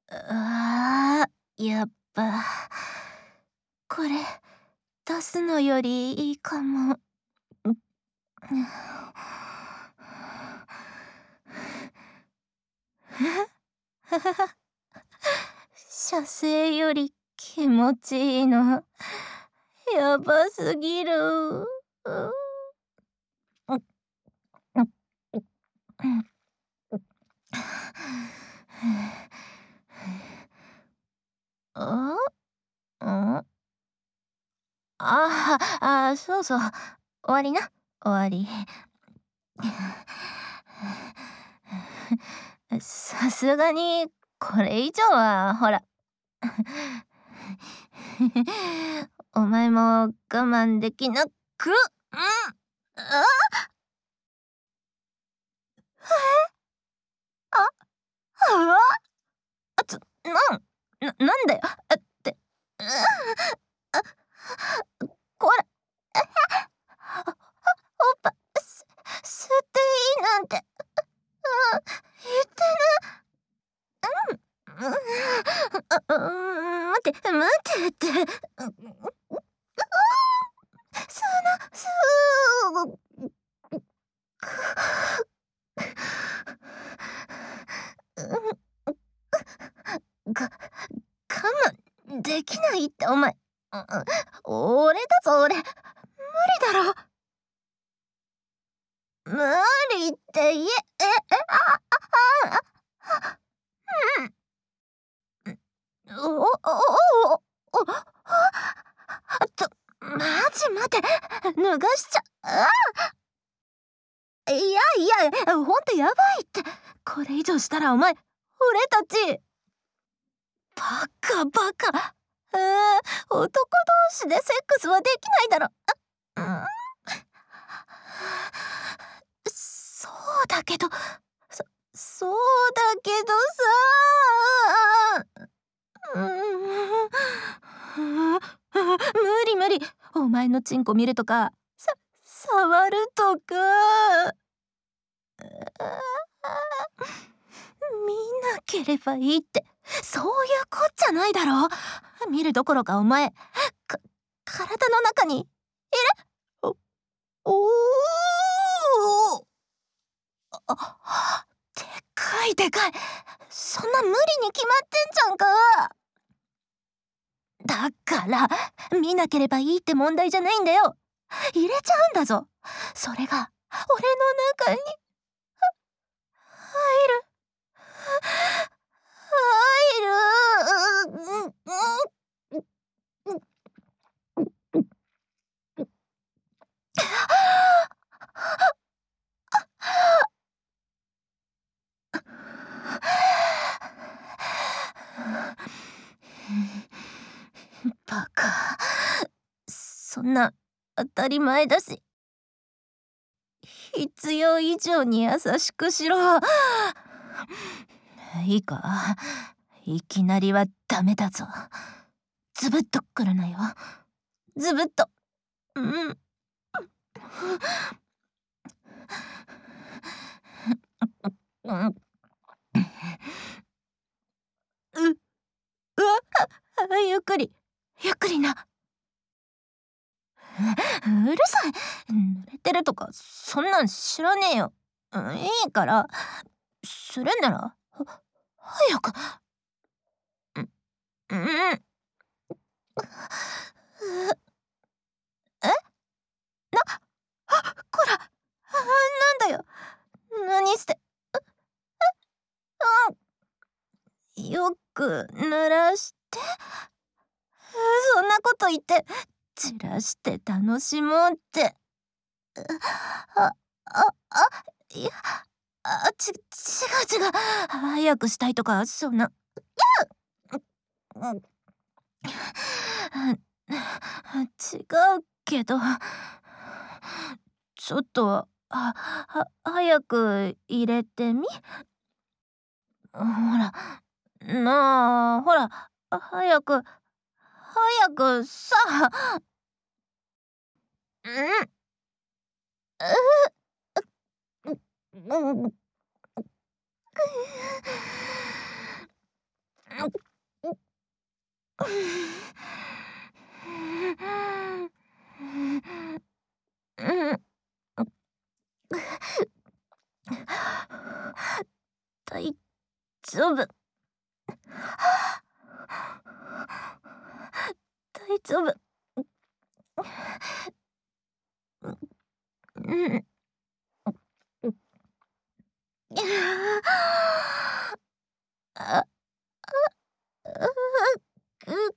やっぱ、これ、出すのよりいいかも。射精より気持ちいいの、やばすぎる。あああ、そうそう。終わりな。終わり。さすがに、これ以上は、ほら。お前も我慢できなく、ああ、ああ、なんだよ。って、あ、こら、おっぱ、吸っていいなんて、言って待って待ってって。その、が、我慢できないってお前。俺だぞ俺。無理だろ。無理って言え、おおおおおマジ待て、脱がしちゃ、いやいや、ほんとやばいって。これ以上したらお前、俺たち、バカバカ。男同士でセックスはできないだろ。そうだけど、そうだけどさ。無理無理。お前のチンコ見るとか、触るとか。見なければいいって、そういうこっちゃないだろ。見るどころかお前、体の中にいる。おおー、でかいでかい。そんな無理に決まってんじゃんか。だから見なければいいって問題じゃないんだよ。入れちゃうんだぞ。それが俺の中に入る。入る。バカ。そんな当たり前だし、必要以上に優しくしろ。いいか、いきなりはダメだぞ。ズブッとくるなよ。ズブッと。うん。うん。うわ、ゆっくり、ゆっくりな。うるさい。濡れてるとか、そんなん知らねえよ。いいから、するんなら、早く。うん。えこら、なんだよ。何して。よく濡らして。そんなこと言って、散らして楽しもうって。あ、いや、違う違う。早くしたいとか、そんな。うん、違うけど、ちょっと、早く入れてみ。ほら、ほら、早くさ。うん、うん、 大丈夫。大丈夫。あ、くる。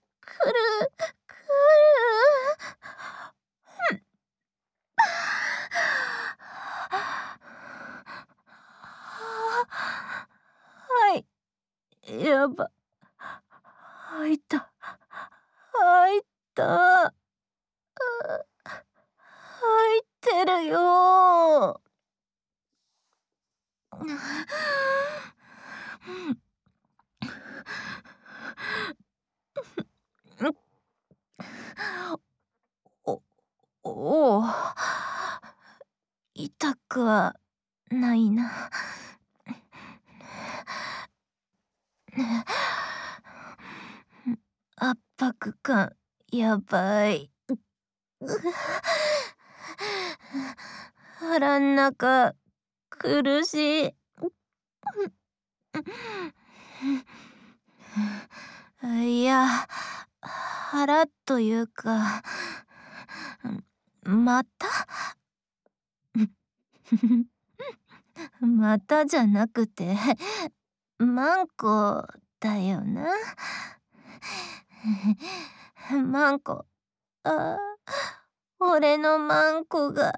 はい、やば。入った。入った。入ってるよ。お、おお。痛くはないな。圧迫感やばい。腹ん中苦しい。いや、腹というか、またまたじゃなくて、マンコだよな。マンコ、あ、俺のマンコが、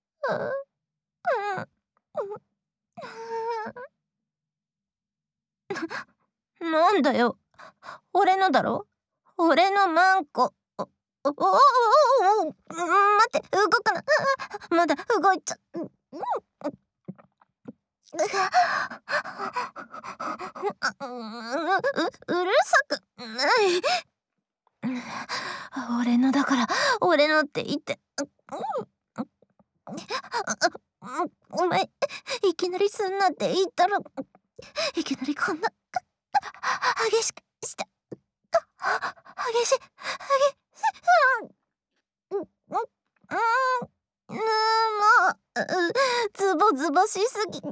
なんだよ、俺のだろ、俺のマンコ。待って、動くな。まだ動いちゃうるさくない。俺のだから俺のって言って。お前いきなりすんなって言ったら、いきなりこんな激しくして激しいもうズボズボしすぎ。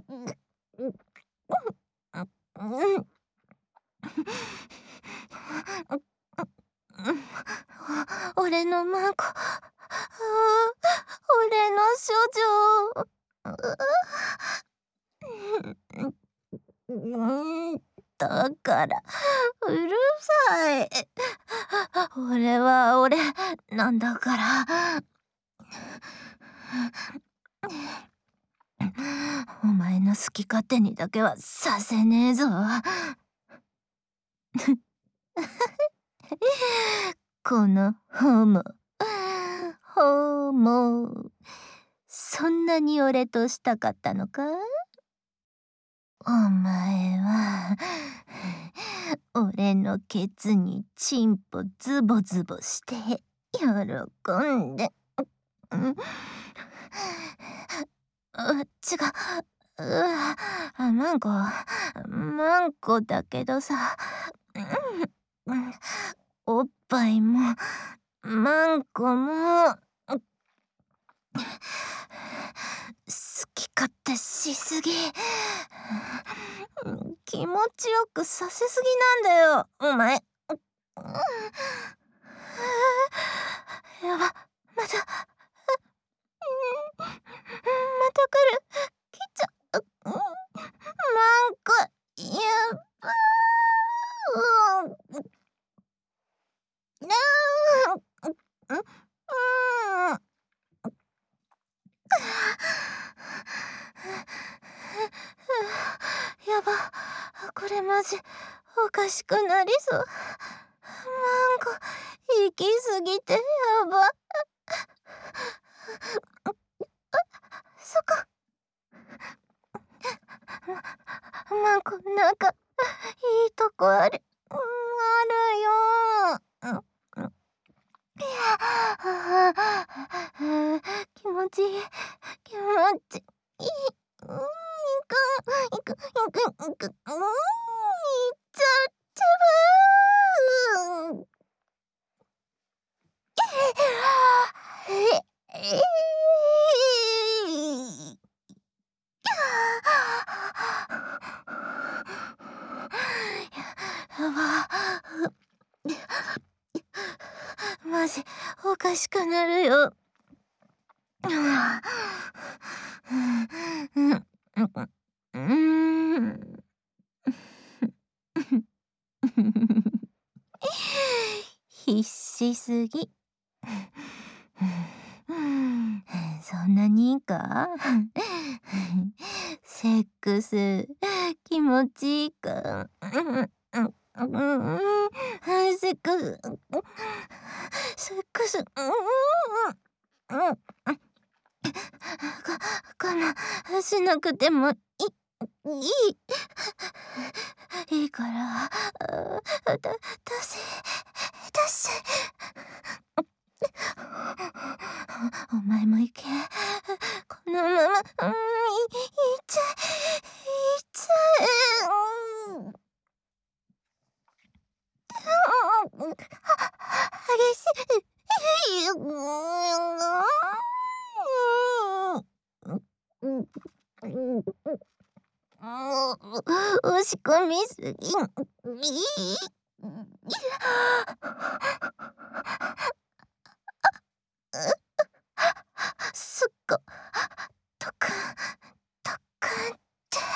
俺のマンコ、俺の処女。だからうるさい。俺は俺なんだから。お前の好き勝手にだけはさせねえぞ。このホモ、ホモ、そんなに俺としたかったのか？お前は俺のケツにチンポズボズボして喜んで、違う、マンコだけどさ、おっぱいもマンコも好き勝手しすぎ。気持ちよくさせすぎなんだよお前。やば、また来る。来ちゃう。マンコやば。やば、これマジおかしくなりそう。マンコ行き過ぎてやば。そこ。マンコなんかいいとこある。あるよ。気持ちいい。気持ちいい。行く。行っちゃぶー。 やば。マジおかしくなるよ。必死すぎ。そんなにいいか？セックス気持ちいいか？セックス、セックス、我慢しなくてもいいから、出せ。お前も行け。このまま、いっちゃえ。激しい。押し込みすぎ。すっごとくんって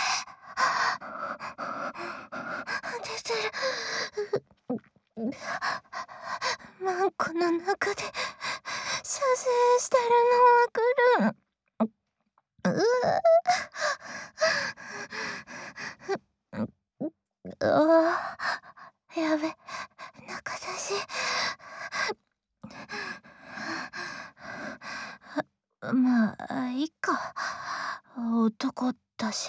出てる。マンコの中で射精してるのは来る。やべ、中だし。まあいいか、男だし。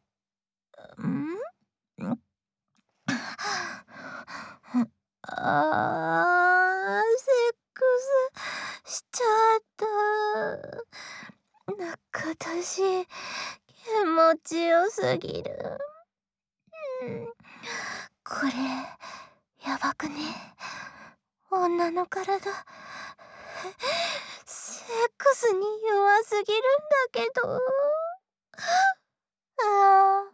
セックスしちゃった。中だし気持ちよすぎる。これやばくね？女の体セックスに弱すぎるんだけど。ああ。